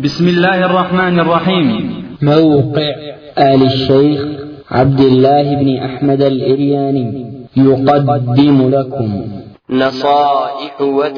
بسم الله الرحمن الرحيم. موقع آل الشيخ عبد الله بن أحمد الإرياني يقدم لكم نصائح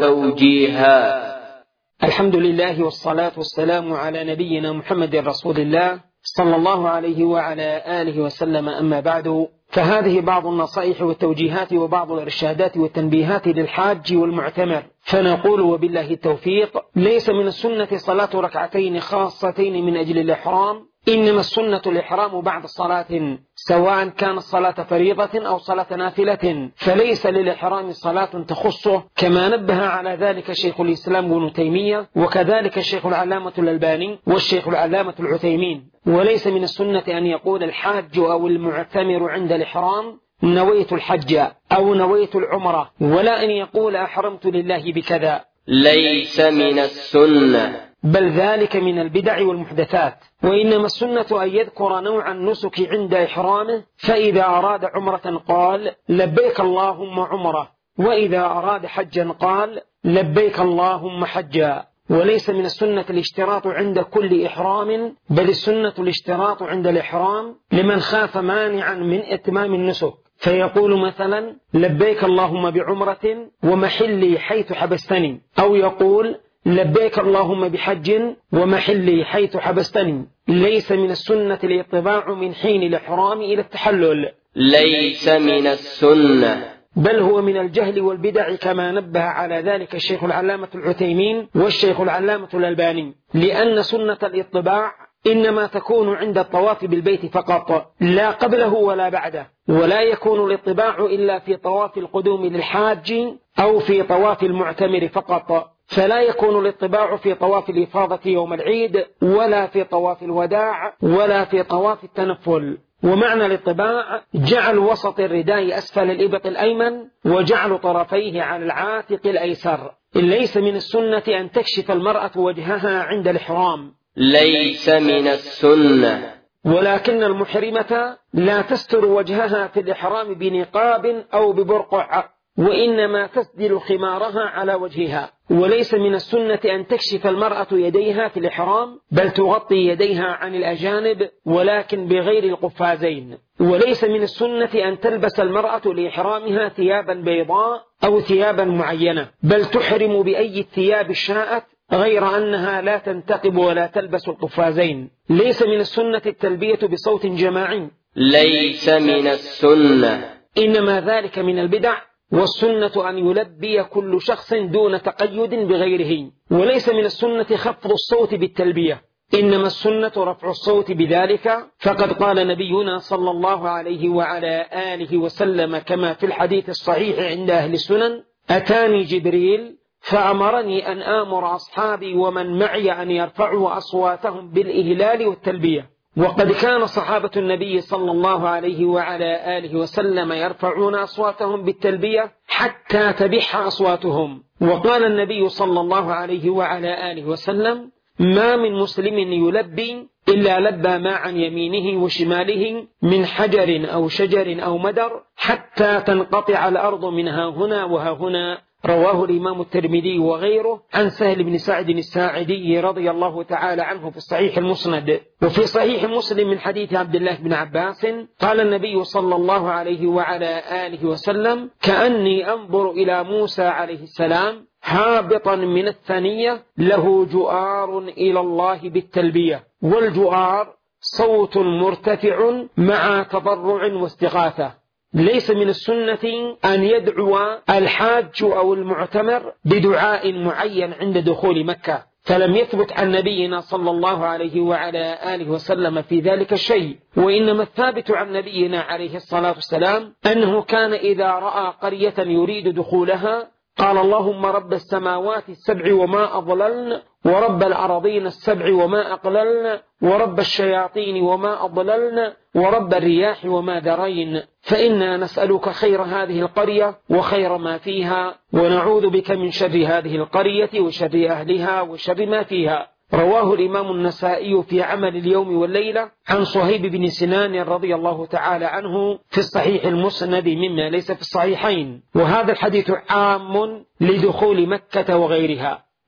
وتوجيهات. الحمد لله والصلاة والسلام على نبينا محمد رسول الله صلى الله عليه وعلى آله وسلم. أما بعد، فهذه بعض النصائح والتوجيهات وبعض الإرشادات والتنبيهات للحاج والمعتمر. فنقول وبالله التوفيق: ليس من السنة صلاة ركعتين خاصتين من أجل الإحرام، إنما السنة الإحرام بعد الصلاة، سواء كانت صلاة فريضة أو صلاة نافلة، فليس للإحرام صلاة تخصه، كما نبه على ذلك شيخ الإسلام ابن تيمية، وكذلك الشيخ العلامة الألباني والشيخ العلامة العثيمين. وليس من السنة أن يقول الحاج أو المعتمر عند الإحرام: نويت الحج أو نويت العمرة، ولا أن يقول أحرمت لله بكذا. ليس من السنة، بل ذلك من البدع والمحدثات. وإنما السنة أن يذكر نوع النسك عند إحرامه، فإذا أراد عمرة قال: لبيك اللهم عمرة، وإذا أراد حجا قال: لبيك اللهم حجا. وليس من السنة الاشتراط عند كل إحرام، بل السنة الاشتراط عند الإحرام لمن خاف مانعا من إتمام النسك، فيقول مثلا: لبيك اللهم بعمرة ومحلي حيث حبستني، أو يقول: لبيك اللهم بحج ومحلي حيث حبستني. ليس من السنة الاتباع من حين الإحرام إلى التحلل. ليس من السنة، بل هو من الجهل والبدع، كما نبه على ذلك الشيخ العلامة العثيمين والشيخ العلامة الألباني. لأن سنة الاتباع إنما تكون عند الطواف بالبيت فقط، لا قبله ولا بعده، ولا يكون الاتباع إلا في طواف القدوم للحاج أو في طواف المعتمر فقط، فلا يكون الاتباع في طواف الإفاضة يوم العيد، ولا في طواف الوداع، ولا في طواف التنفل. ومعنى الاتباع جعل وسط الرداء أسفل الإبط الأيمن، وجعل طرفيه على العاتق الأيسر. ليس من السنة أن تكشف المرأة وجهها عند الإحرام. ليس من السنة، ولكن المحرمة لا تستر وجهها في الإحرام بنقاب أو ببرقع، وإنما تسدل خمارها على وجهها. وليس من السنة أن تكشف المرأة يديها في الإحرام، بل تغطي يديها عن الأجانب، ولكن بغير القفازين. وليس من السنة أن تلبس المرأة لإحرامها ثيابا بيضاء أو ثيابا معينة، بل تحرم بأي الثياب شاءت، غير أنها لا تنتقب ولا تلبس القفازين. ليس من السنة التلبية بصوت جماعي. ليس من السنة، إنما ذلك من البدع. والسنة أن يلبي كل شخص دون تقيد بغيره. وليس من السنة خفض الصوت بالتلبية، إنما السنة رفع الصوت بذلك. فقد قال نبينا صلى الله عليه وعلى آله وسلم كما في الحديث الصحيح عند أهل السنن: أتاني جبريل فأمرني أن آمر أصحابي ومن معي أن يرفعوا أصواتهم بالإهلال والتلبية. وقد كان صحابة النبي صلى الله عليه وعلى آله وسلم يرفعون أصواتهم بالتلبية حتى تبح أصواتهم. وقال النبي صلى الله عليه وعلى آله وسلم: ما من مسلم يلبي إلا لبى ما عن يمينه وشماله من حجر أو شجر أو مدر حتى تنقطع الأرض منها هنا وها هنا. رواه الإمام الترمذي وغيره عن سهل بن سعد الساعدي رضي الله تعالى عنه في الصحيح المسند. وفي صحيح مسلم من حديث عبد الله بن عباس قال النبي صلى الله عليه وعلى آله وسلم: كأني أنظر إلى موسى عليه السلام هابطا من الثنية له جؤار إلى الله بالتلبية. والجؤار صوت مرتفع مع تضرع واستغاثة. ليس من السنة أن يدعو الحاج أو المعتمر بدعاء معين عند دخول مكة، فلم يثبت عن نبينا صلى الله عليه وعلى آله وسلم في ذلك الشيء. وإنما الثابت عن نبينا عليه الصلاة والسلام أنه كان إذا رأى قرية يريد دخولها قال: اللهم رب السماوات السبع وما أضللن، ورب الأراضين السبع وما أقللن، ورب الشياطين وما أضللن، ورب الرياح وما ذرين، فإنا نسألك خير هذه القرية وخير ما فيها، ونعوذ بك من شر هذه القرية وشر أهلها وشر ما فيها. رواه الإمام النسائي في عمل اليوم والليلة عن صهيب بن سنان رضي الله تعالى عنه في الصحيح المسند مما ليس في الصحيحين. وهذا الحديث عام لدخول مكة وغيرها.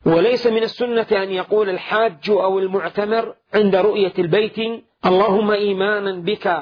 وليس من السنة أن يقول الحاج أو المعتمر عند رؤية البيت: اللهم إيمانا بك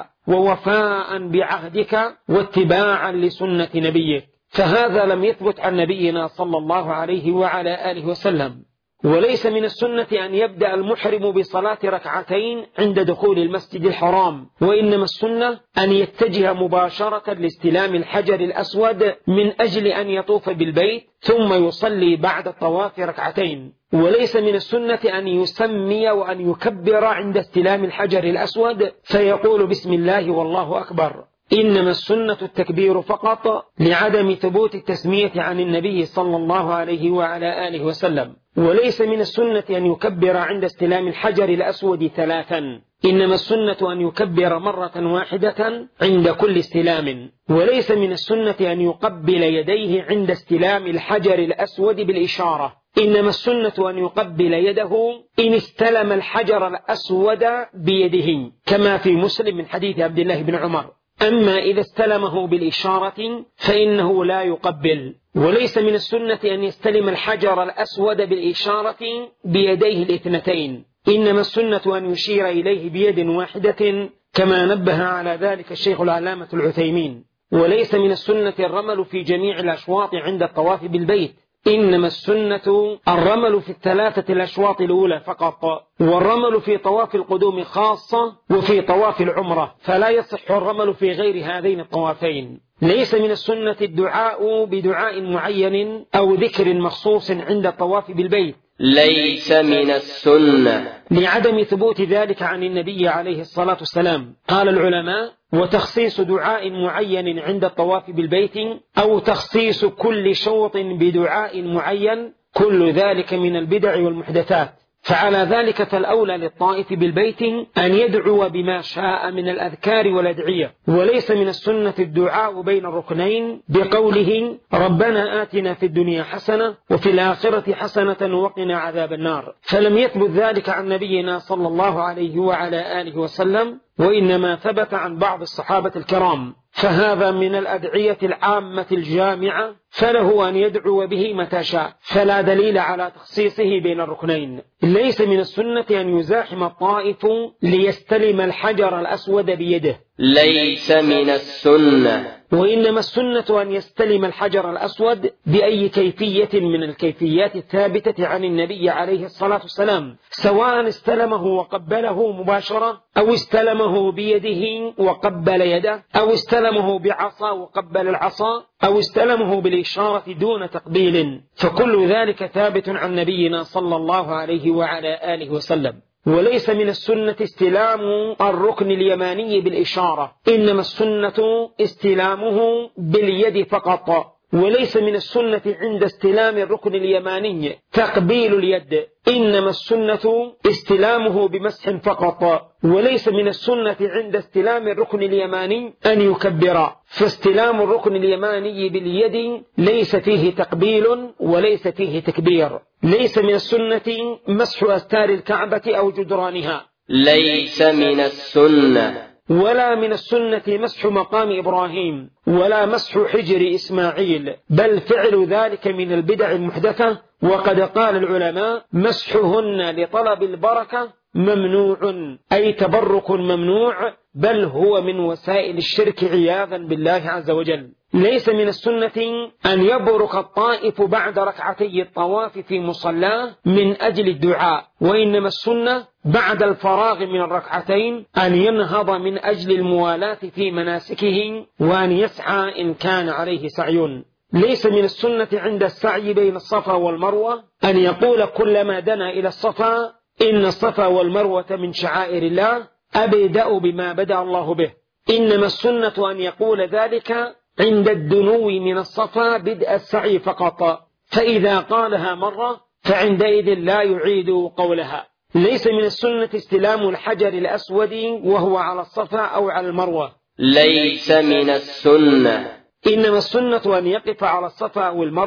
ووفاء بعهدك واتباعا لسنة نبيك، فهذا لم يثبت عن نبينا صلى الله عليه وعلى آله وسلم. وليس من السنة أن يبدأ المحرم بصلاة ركعتين عند دخول المسجد الحرام، وإنما السنة أن يتجه مباشرة لاستلام الحجر الأسود من أجل أن يطوف بالبيت ثم يصلي بعد الطواف ركعتين. وليس من السنة أن يسمي وأن يكبر عند استلام الحجر الأسود فيقول بسم الله والله أكبر، إنما السنة التكبير فقط لعدم ثبوت التسمية عن النبي صلى الله عليه وعلى آله وسلم. وليس من السنة أن يكبر عند استلام الحجر الأسود 3، إنما السنة أن يكبر مرة واحدة عند كل استلام. وليس من السنة أن يقبل يديه عند استلام الحجر الأسود بالإشارة، إنما السنة أن يقبل يده إن استلم الحجر الأسود بيده، كما في مسلم من حديث عبد الله بن عمر. أما إذا استلمه بالإشارة فإنه لا يقبل. وليس من السنة أن يستلم الحجر الأسود بالإشارة بيديه 2، إنما السنة أن يشير إليه بيد واحدة، كما نبه على ذلك الشيخ العلامة العثيمين. وليس من السنة الرمل في جميع الأشواط عند الطواف بالبيت، إنما السنة الرمل في 3 الأشواط الأولى فقط، والرمل في طواف القدوم خاصة وفي طواف العمرة، فلا يصح الرمل في غير هذين الطوافين. ليس من السنة الدعاء بدعاء معين أو ذكر مخصوص عند الطواف بالبيت، ليس من السنة، لعدم ثبوت ذلك عن النبي عليه الصلاة والسلام. قال العلماء: وتخصيص دعاء معين عند الطواف بالبيت أو تخصيص كل شوط بدعاء معين، كل ذلك من البدع والمحدثات. فعلى ذلك فالأولى للطائف بالبيت أن يدعو بما شاء من الأذكار والأدعية. وليس من السنة الدعاء بين الركنين بقوله: ربنا آتنا في الدنيا حسنة وفي الآخرة حسنة وقنا عذاب النار، فلم يثبت ذلك عن نبينا صلى الله عليه وعلى آله وسلم، وإنما ثبت عن بعض الصحابة الكرام، فهذا من الأدعية العامة الجامعة، فله أن يدعو به متى شاء، فلا دليل على تخصيصه بين الركنين. ليس من السنة أن يزاحم الطائف ليستلم الحجر الأسود بيده، ليس من السنة، وإنما السنة أن يستلم الحجر الأسود بأي كيفية من الكيفيات الثابتة عن النبي عليه الصلاة والسلام، سواء استلمه وقبله مباشرة، أو استلمه بيده وقبل يده، أو استلمه بعصا وقبل العصا، أو استلمه بالإشارة دون تقبيل، فكل ذلك ثابت عن نبينا صلى الله عليه وعلى آله وسلم. وليس من السنة استلام الركن اليماني بالإشارة، إنما السنة استلامه باليد فقط. وليس من السنة عند استلام الركن اليماني تقبيل اليد، إنما السنة استلامه بمسح فقط. وليس من السنة عند استلام الركن اليماني أن يكبر، فاستلام الركن اليماني باليد ليس فيه تقبيل وليس فيه تكبير. ليس من السنة مسح أستار الكعبة أو جدرانها، ليس من السنة، ولا من السنة مسح مقام إبراهيم، ولا مسح حجر إسماعيل، بل فعل ذلك من البدع المحدثة. وقد قال العلماء: مسحهن لطلب البركة ممنوع، أي تبرك ممنوع، بل هو من وسائل الشرك عياذا بالله عز وجل. ليس من السنة أن يبرك الطائف بعد ركعتي الطواف في مصلاه من أجل الدعاء، وإنما السنة بعد الفراغ من الركعتين أن ينهض من أجل الموالاة في مناسكه، وأن يسعى إن كان عليه سعي. ليس من السنة عند السعي بين الصفا والمروة أن يقول كلما دنا إلى الصفا: إن الصفا والمروة من شعائر الله، أبدأ بما بدأ الله به. إنما السنة أن يقول ذلك عند الدنو من الصفا بدء السعي فقط، فإذا قالها مرة فعندئذ لا يعيد قولها. ليس من السنة استلام الحجر الأسود وهو على الصفا أو على المروة، ليس من السنة، إنما السنة أن يقف على الصفا أو المروة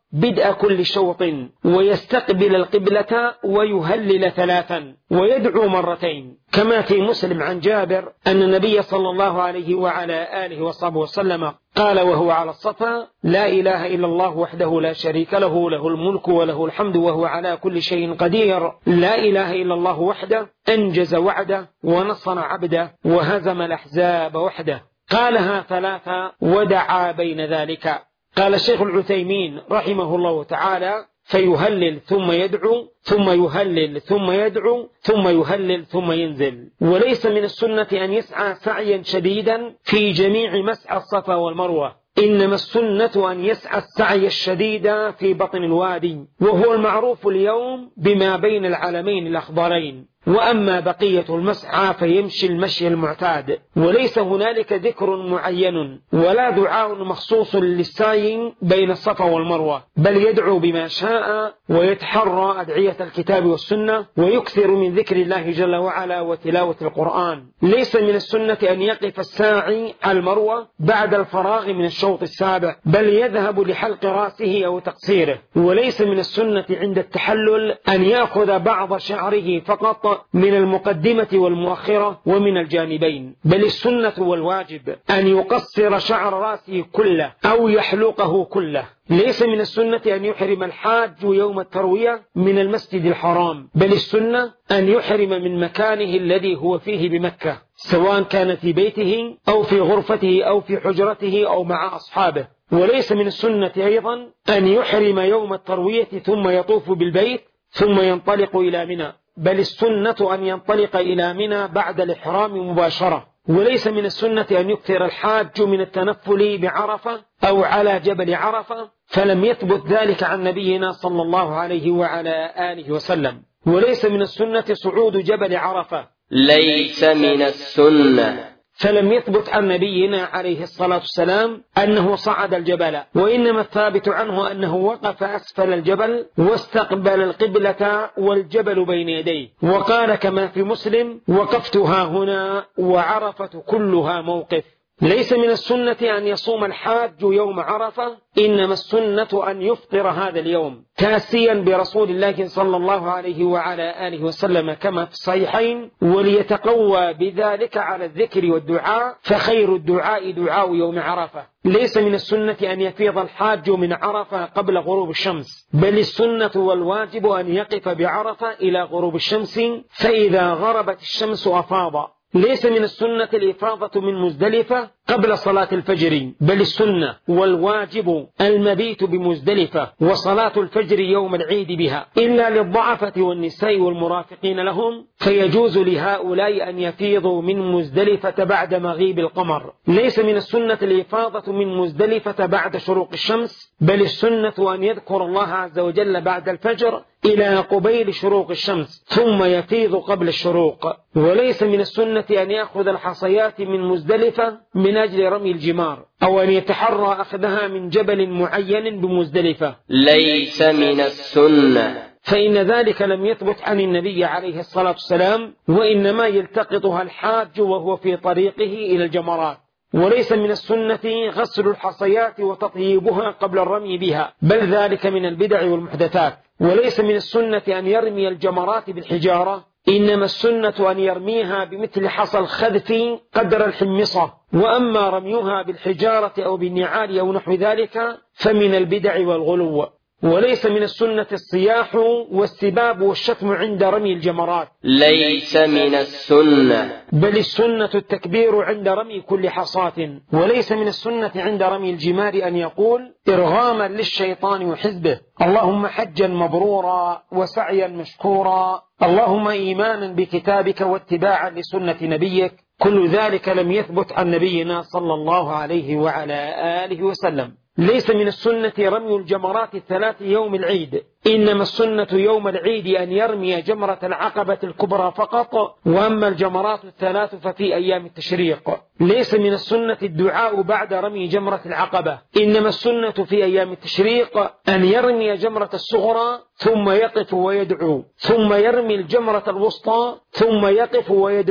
بدء كل شوط ويستقبل القبلة ويهلل 3 ويدعو 2 كما في مسلم عن جابر أن النبي صلى الله عليه وعلى آله وصحبه وسلم قال وهو على الصفا: لا إله إلا الله وحده لا شريك له، له الملك وله الحمد وهو على كل شيء قدير، لا إله إلا الله وحده أنجز وعده ونصر عبده وهزم الأحزاب وحده. قالها 3 ودعا بين ذلك. قال الشيخ العثيمين رحمه الله تعالى: فيهلل ثم يدعو ثم يهلل ثم يدعو ثم يهلل ثم ينزل. وليس من السنة أن يسعى سعيا شديدا في جميع مسعى الصفا والمروة، إنما السنة أن يسعى السعي الشديد في بطن الوادي، وهو المعروف اليوم بما بين العلمين الأخضرين. وأما بقية المسعى فيمشي المشي المعتاد، وليس هنالك ذكر معين ولا دعاء مخصوص للسعي بين الصفا والمروة، بل يدعو بما شاء ويتحرى أدعية الكتاب والسنة ويكثر من ذكر الله جل وعلا وتلاوة القرآن. ليس من السنة أن يقف الساعي على المروة بعد الفراغ من الشوط السابع، بل يذهب لحلق رأسه أو تقصيره. وليس من السنة عند التحلل أن يأخذ بعض شعره فقط من المقدمة والمؤخرة ومن الجانبين، بل السنة والواجب أن يقصر شعر رأسه كله أو يحلقه كله. ليس من السنة أن يحرم الحاج يوم التروية من المسجد الحرام، بل السنة أن يحرم من مكانه الذي هو فيه بمكة، سواء كان في بيته أو في غرفته أو في حجرته أو مع أصحابه. وليس من السنة أيضا أن يحرم يوم التروية ثم يطوف بالبيت ثم ينطلق إلى منى، بل السنة أن ينطلق إلى منى بعد الإحرام مباشرة. وليس من السنة أن يكثر الحاج من التنفل بعرفة أو على جبل عرفة، فلم يثبت ذلك عن نبينا صلى الله عليه وعلى آله وسلم. وليس من السنة صعود جبل عرفة، ليس من السنة، فلم يثبت عن نبينا عليه الصلاة والسلام أنه صعد الجبل، وإنما الثابت عنه أنه وقف أسفل الجبل واستقبل القبلة والجبل بين يديه، وقال كما في مسلم: وقفتها هنا وعرفة كلها موقف. ليس من السنة أن يصوم الحاج يوم عرفة، إنما السنة أن يفطر هذا اليوم تاسيا برسول الله صلى الله عليه وعلى آله وسلم كما في الصحيحين، وليتقوى بذلك على الذكر والدعاء، فخير الدعاء دعاء يوم عرفة. ليس من السنة أن يفيض الحاج من عرفة قبل غروب الشمس، بل السنة والواجب أن يقف بعرفة إلى غروب الشمس، فإذا غربت الشمس أفاض. ليس من السنة الإفاضة من مزدلفة قبل صلاة الفجر، بل السنة والواجب المبيت بمزدلفة وصلاة الفجر يوم العيد بها، إلا للضعفة والنساء والمرافقين لهم، فيجوز لهؤلاء أن يفيضوا من مزدلفة بعد مغيب القمر. ليس من السنة الإفاضة من مزدلفة بعد شروق الشمس، بل السنة أن يذكر الله عز وجل بعد الفجر إلى قبيل شروق الشمس ثم يفيض قبل الشروق. وليس من السنة أن يأخذ الحصيات من مزدلفة من أجل رمي الجمار، أو أن يتحرى أخذها من جبل معين بمزدلفة، ليس من السنة، فإن ذلك لم يثبت عن النبي عليه الصلاة والسلام، وإنما يلتقطها الحاج وهو في طريقه إلى الجمرات. وليس من السنة غسل الحصيات وتطييبها قبل الرمي بها، بل ذلك من البدع والمحدثات. وليس من السنة أن يرمي الجمرات بالحجارة، إنما السنة أن يرميها بمثل حصى الخذف قدر الحمصة، وأما رميها بالحجارة أو بالنعال أو نحو ذلك فمن البدع والغلو. وليس من السنة الصياح والسباب والشتم عند رمي الجمرات، ليس من السنة، بل السنة التكبير عند رمي كل حصاة. وليس من السنة عند رمي الجمار أن يقول إرغاما للشيطان وحزبه: اللهم حجا مبرورا وسعيا مشكورا، اللهم إيمانا بكتابك واتباعا لسنة نبيك. كل ذلك لم يثبت عن نبينا صلى الله عليه وعلى آله وسلم. ليس من السنة رمي الجمرات 3 يوم العيد، إنما السنة يوم العيد أن يرمي جمرة العقبة الكبرى فقط، وأما الجمرات 3 ففي أيام التشريق. ليس من السنة الدعاء بعد رمي جمرة العقبة، إنما السنة في أيام التشريق أن يرمي جمرة الصغرى ثم يقف ويدعو، ثم يرمي الجمرة الوسطى ثم يقف ويدعو،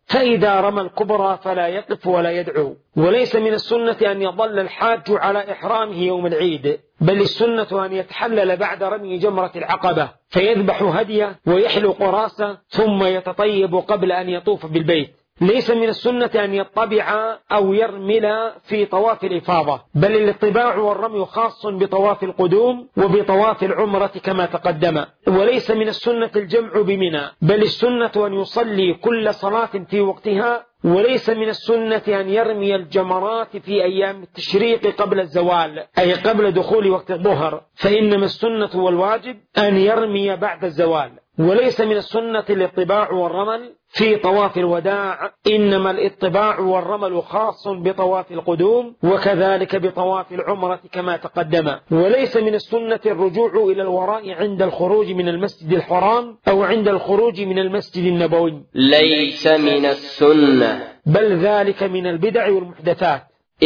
فإذا رمى الكبرى فلا يقف ولا يدعو. وليس من السنة أن يظل الحاج على إحرامه يوم العيد، بل السنة أن يتحلل بعد رمي جمرة العقبة فيذبح هديه ويحلق راسه ثم يتطيب قبل أن يطوف بالبيت. ليس من السنة أن يطبع أو يرمل في طواف الإفاضة، بل الاطباع والرمي خاص بطواف القدوم وبطواف العمرة كما تقدم. وليس من السنة الجمع بمنى، بل السنة أن يصلي كل صلاة في وقتها. وليس من السنة أن يرمي الجمرات في أيام التشريق قبل الزوال، أي قبل دخول وقت الظهر، فإنما السنة والواجب أن يرمي بعد الزوال. وليس من السنة الاطباع والرمل في طواف الوداع، إنما الاطباع والرمل خاص بطواف القدوم وكذلك بطواف العمرة كما تقدم. وليس من السنة الرجوع إلى الوراء عند الخروج من المسجد الحرام أو عند الخروج من المسجد النبوي. ليس من السنة، بل ذلك من البدع والمحدثات.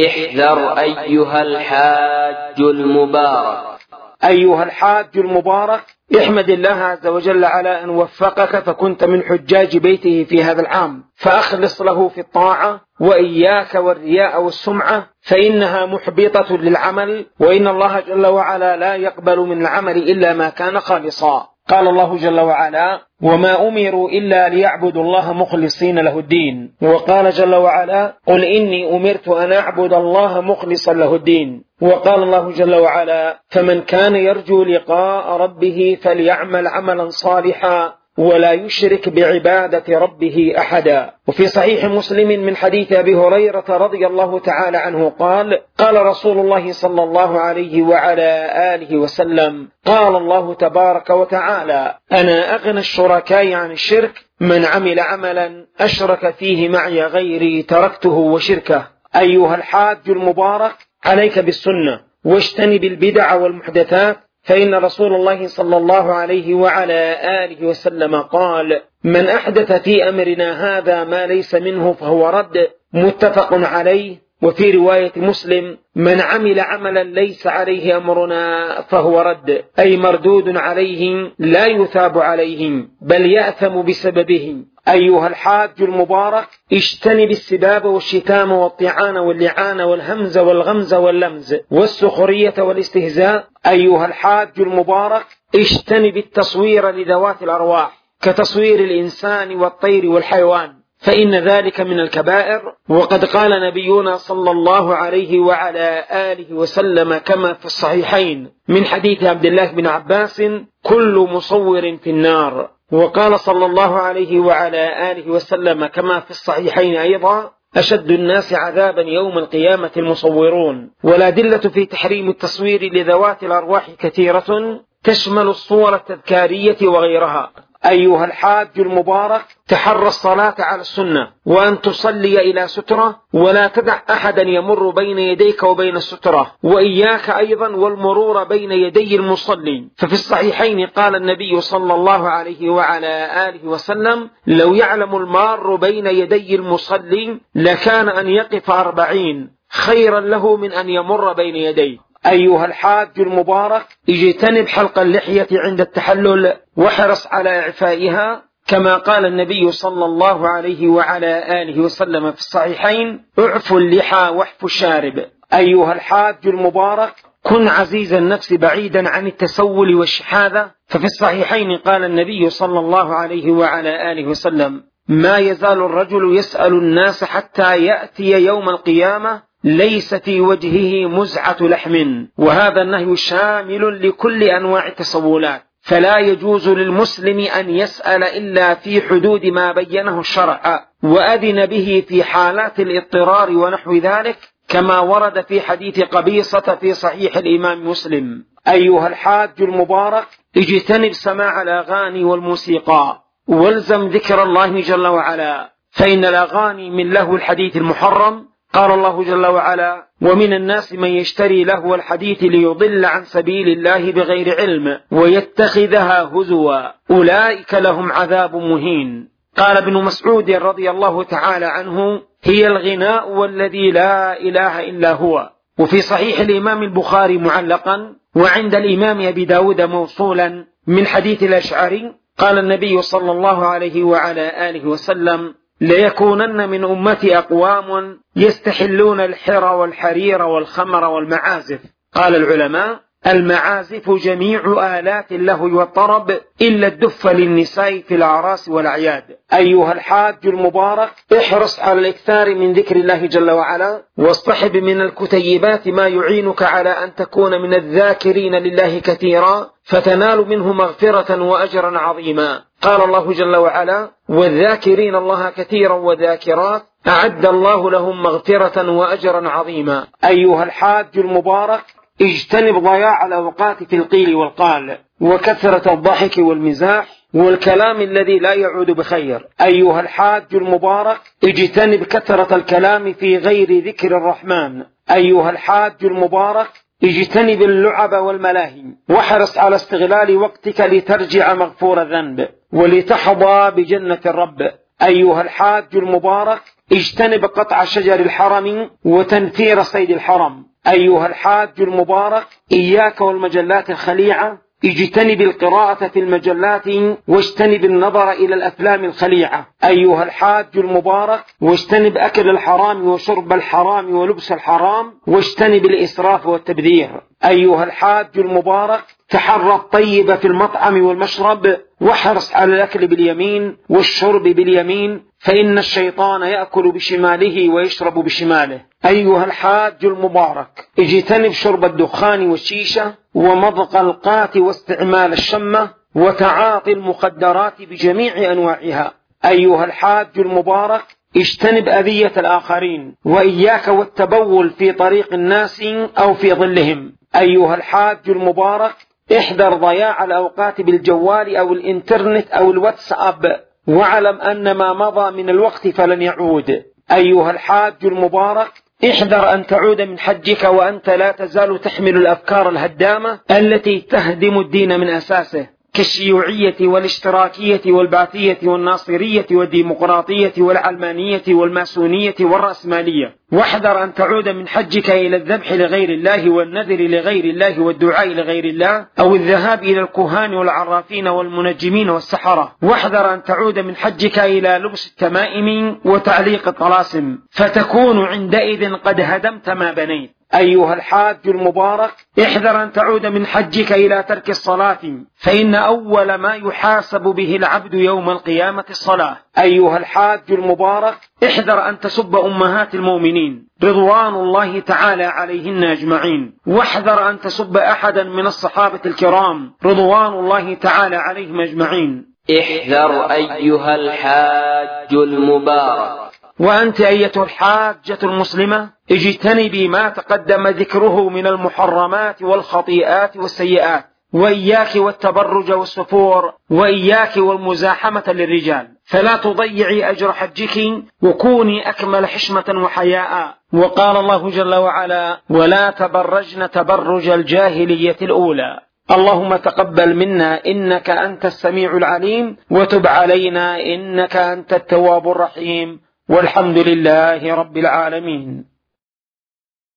احذر أيها الحاج المبارك. أيها الحاج المبارك، احمد الله عز وجل على أن وفقك فكنت من حجاج بيته في هذا العام، فأخلص له في الطاعة وإياك والرياء والسمعة، فإنها محبطة للعمل، وإن الله جل وعلا لا يقبل من العمل إلا ما كان خالصا. قال الله جل وعلا: وما أمروا إلا ليعبدوا الله مخلصين له الدين. وقال جل وعلا: قل إني أمرت أن أعبد الله مخلصا له الدين. وقال الله جل وعلا: فمن كان يرجو لقاء ربه فليعمل عملا صالحا ولا يشرك بعبادة ربه أحدا. وفي صحيح مسلم من حديث أبي هريرة رضي الله تعالى عنه قال: قال رسول الله صلى الله عليه وعلى آله وسلم: قال الله تبارك وتعالى: أنا أغنى الشركاء عن الشرك، من عمل عملا أشرك فيه معي غيري تركته وشركه. أيها الحاج المبارك، عليك بالسنة واجتنب البدع والمحدثات، فإن رسول الله صلى الله عليه وعلى آله وسلم قال: من أحدث في أمرنا هذا ما ليس منه فهو رد. متفق عليه. وفي رواية مسلم: من عمل عملا ليس عليه أمرنا فهو رد، أي مردود عليهم لا يثاب عليهم بل يأثم بسببهم. أيها الحاج المبارك، اجتنب السباب والشتام والطعان واللعان والهمز والغمز واللمز والسخرية والاستهزاء. أيها الحاج المبارك، اجتنب التصوير لذوات الأرواح كتصوير الإنسان والطير والحيوان، فإن ذلك من الكبائر. وقد قال نبينا صلى الله عليه وعلى آله وسلم كما في الصحيحين من حديث عبد الله بن عباس: كل مصور في النار. وقال صلى الله عليه وعلى آله وسلم كما في الصحيحين أيضا: أشد الناس عذابا يوم القيامة المصورون. والأدلة في تحريم التصوير لذوات الأرواح كثيرة تشمل الصور التذكارية وغيرها. أيها الحاج المبارك، تحرى الصلاة على السنة، وأن تصلي إلى سترة، ولا تدع أحدا يمر بين يديك وبين السترة، وإياك أيضا والمرور بين يدي المصلي. ففي الصحيحين قال النبي صلى الله عليه وعلى آله وسلم: لو يعلم المار بين يدي المصلي لكان أن يقف 40 خيرا له من أن يمر بين يديه. أيها الحاج المبارك، اجتنب حلق اللحية عند التحلل واحرص على إعفائها، كما قال النبي صلى الله عليه وعلى آله وسلم في الصحيحين: اعفوا اللحى واحفوا الشارب. أيها الحاج المبارك، كن عزيز النفس بعيدا عن التسول والشحاذة، ففي الصحيحين قال النبي صلى الله عليه وعلى آله وسلم: ما يزال الرجل يسأل الناس حتى يأتي يوم القيامة ليس في وجهه مزعة لحم. وهذا النهي شامل لكل أنواع التسولات، فلا يجوز للمسلم أن يسأل إلا في حدود ما بينه الشرع وأذن به في حالات الاضطرار ونحو ذلك، كما ورد في حديث قبيصة في صحيح الإمام مسلم. أيها الحاج المبارك، اجتنب سماع الأغاني والموسيقى، والزم ذكر الله جل وعلا، فإن الأغاني من لهو الحديث المحرم. قال الله جل وعلا: ومن الناس من يشتري لهو الحديث ليضل عن سبيل الله بغير علم ويتخذها هزوا أولئك لهم عذاب مهين. قال ابن مسعود رضي الله تعالى عنه: هي الغناء والذي لا إله إلا هو. وفي صحيح الإمام البخاري معلقا وعند الإمام أبي داود موصولا من حديث الأشعري قال النبي صلى الله عليه وعلى آله وسلم: ليكونن من أمتي أقوام يستحلون الحر والحرير والخمر والمعازف. قال العلماء: المعازف جميع آلات اللهو والطرب إلا الدف للنساء في الأعراس والأعياد. أيها الحاج المبارك، احرص على الإكثار من ذكر الله جل وعلا، واصطحب من الكتيبات ما يعينك على أن تكون من الذاكرين لله كثيرا، فتنال منه مغفرة وأجرا عظيما. قال الله جل وعلا: والذاكرين الله كثيرا والذاكرات أعد الله لهم مغفرة وأجرا عظيما. أيها الحاج المبارك، اجتنب ضياع الأوقات في القيل والقال وكثرة الضحك والمزاح والكلام الذي لا يعود بخير. أيها الحاج المبارك، اجتنب كثرة الكلام في غير ذكر الرحمن. أيها الحاج المبارك، اجتنب اللعب والملاهي، واحرص على استغلال وقتك لترجع مغفور الذنب ولتحظى بجنة الرب. أيها الحاج المبارك، اجتنب قطع شجر الحرم وتنفير صيد الحرم. أيها الحاج المبارك، إياك والمجلات الخليعة، اجتنب القراءة في المجلات واجتنب النظر إلى الأفلام الخليعة. أيها الحاج المبارك، واجتنب أكل الحرام وشرب الحرام ولبس الحرام، واجتنب الإسراف والتبذير. أيها الحاج المبارك، تحرى الطيب في المطعم والمشرب، واحرص على الأكل باليمين والشرب باليمين، فإن الشيطان يأكل بشماله ويشرب بشماله. أيها الحاج المبارك، اجتنب شرب الدخان والشيشة ومضغ القات واستعمال الشمة وتعاطي المخدرات بجميع أنواعها. أيها الحاج المبارك، اجتنب أذية الآخرين، وإياك والتبول في طريق الناس أو في ظلهم. أيها الحاج المبارك، احذر ضياع الأوقات بالجوال أو الإنترنت أو الواتساب، واعلم أن ما مضى من الوقت فلن يعود. أيها الحاج المبارك، احذر أن تعود من حجك وأنت لا تزال تحمل الأفكار الهدامة التي تهدم الدين من أساسه، كالشيوعية والاشتراكية والبعثية والناصرية والديمقراطية والعلمانية والماسونية والرأسمالية. واحذر أن تعود من حجك إلى الذبح لغير الله والنذر لغير الله والدعاء لغير الله، أو الذهاب إلى الكهان والعرافين والمنجمين والسحرة. واحذر أن تعود من حجك إلى لبس التمائم وتعليق الطلاسم، فتكون عندئذ قد هدمت ما بنيت. أيها الحاج المبارك، احذر أن تعود من حجك إلى ترك الصلاة، فإن أول ما يحاسب به العبد يوم القيامة الصلاة. أيها الحاج المبارك، احذر أن تسب أمهات المؤمنين رضوان الله تعالى عليهن أجمعين، واحذر أن تسب أحدا من الصحابة الكرام رضوان الله تعالى عليهم أجمعين. احذر أيها الحاج المبارك. وأنت أيتها الحاجة المسلمة، اجتنبي ما تقدم ذكره من المحرمات والخطيئات والسيئات، وإياك والتبرج والسفور، وإياك والمزاحمة للرجال، فلا تضيعي أجر حجك، وكوني أكمل حشمة وحياء. وقال الله جل وعلا: ولا تبرجن تبرج الجاهلية الأولى. اللهم تقبل منا إنك أنت السميع العليم، وتب علينا إنك أنت التواب الرحيم، والحمد لله رب العالمين.